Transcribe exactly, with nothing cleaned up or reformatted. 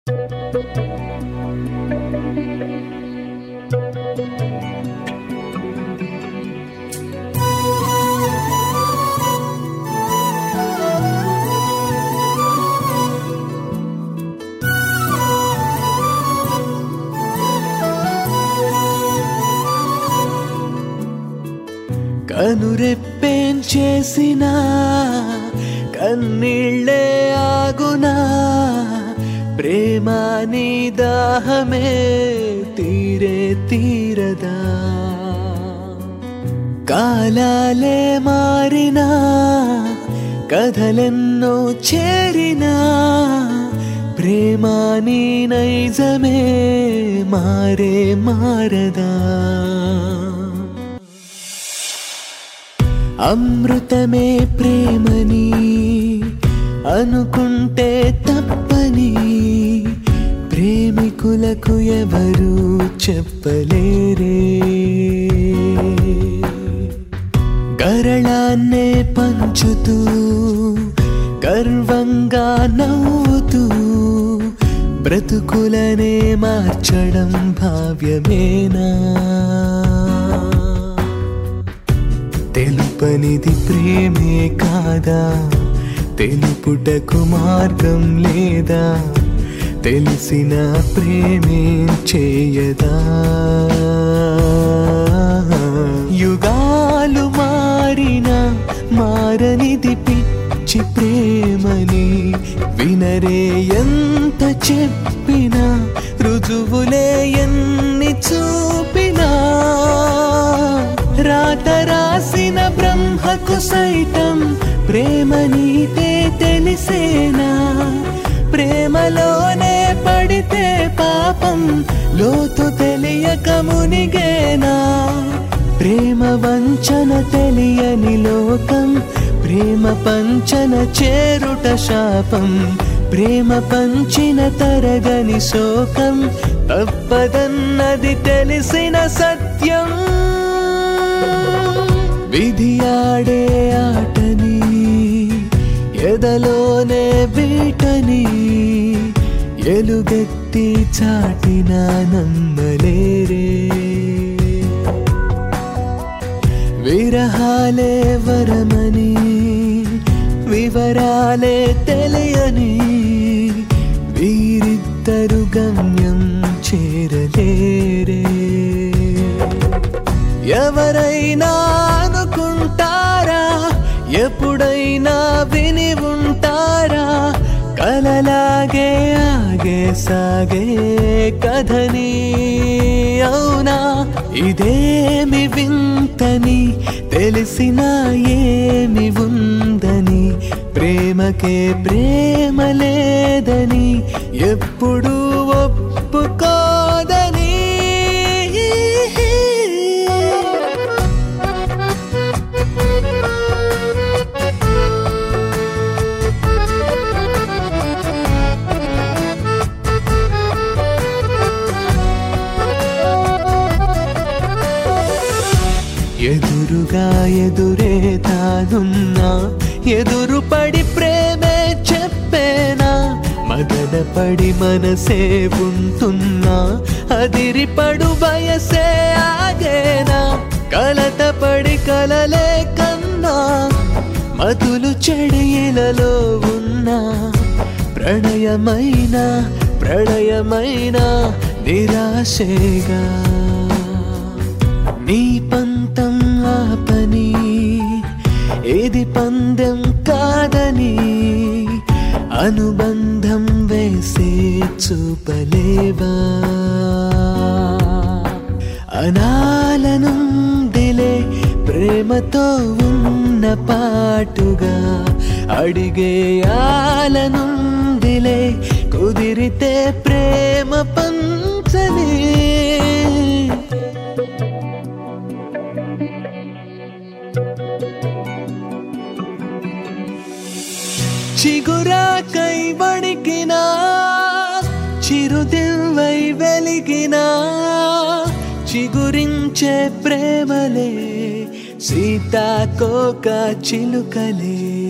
కనురెప్పేం చేసినా కన్నీళ్ళే ఆగునా, ప్రేమ నీ దాహమే తీరే తీరదా. కాలాలే మారినా కథలెన్నో చేరినా, ప్రేమ నీ నైజమే మారే మారదా. అమృతమే ప్రేమని అనుకుంటే తప్పని ప్రేమికులకు ఎవరు చెప్పలేరే. గరళాన్నే పంచుతూ గర్వంగా నవ్వుతూ బ్రతుకులనే మార్చడం భావ్యమేనా. తెలుపనిది ప్రేమే కాదా, తెలుపుటకు మార్గం లేదా, తెలిసిన ప్రేమే చేయదా. యుగాలు మారినా మారనిది పిచ్చి ప్రేమని, వినరే ఎంత చెప్పినా రుజువులే ఎన్ని చూపినా. రాత రాసిన బ్రహ్మకు సైతం ప్రేమ నీతే తెలిసేనా. ప్రేమలోనే పడితే పాపం లోతు తెలియక మునిగేనా. ప్రేమ వంచన తెలియని లోకం, ప్రేమ పంచన చేరుట శాపం. ప్రేమ పంచిన తరగని శోకం, తప్పదన్నది తెలిసిన సత్యం. విధి ఆడే ఆటని ఎదలోనే బీటని ఎలుగెత్తి చాటిన నమ్మలేరే. విరహాలే వరమని వివరాలే తెలియని వీరిద్దరు గమ్యం చేరలేరే. ఎవరైనా అనుకుంటారా, ఎప్పుడైనా విని ఉంటారా, కలలాగే ఆగే సాగే కథని. అవునా ఇదేమి వింతని, తెలిసినా ఏమి ఉందని, ప్రేమకే ప్రేమ లేదని ఎప్పుడు ఒప్పుకోదని. ఎదురుగా ఎదురే తానున్నా, ఎదురు పడి ప్రేమే చెప్పేనా. మదనపడి మనసే ఉంటున్నా, అదిరిపడు వయసే ఆగేనా. కలతపడి కలలే కన్నా, మతులు చెడిలలో ఉన్నా, ప్రణయమైన ప్రళయమైన నిరాశేగా. నీ పంతం ఆపని, ఏది పందెం కాదని, అనుబంధం వేసే చూపలేవా. అనాలనుందిలే ప్రేమతో ఉన్న పాటుగా, అడిగేయాలనుందిలే కుదిరితే ప్రేమ పంచని. చిగురాకై వణికినా, చిరుదివ్వై వెలిగినా, చిగురించే ప్రేమలే సీతాకోక చిలుకలే.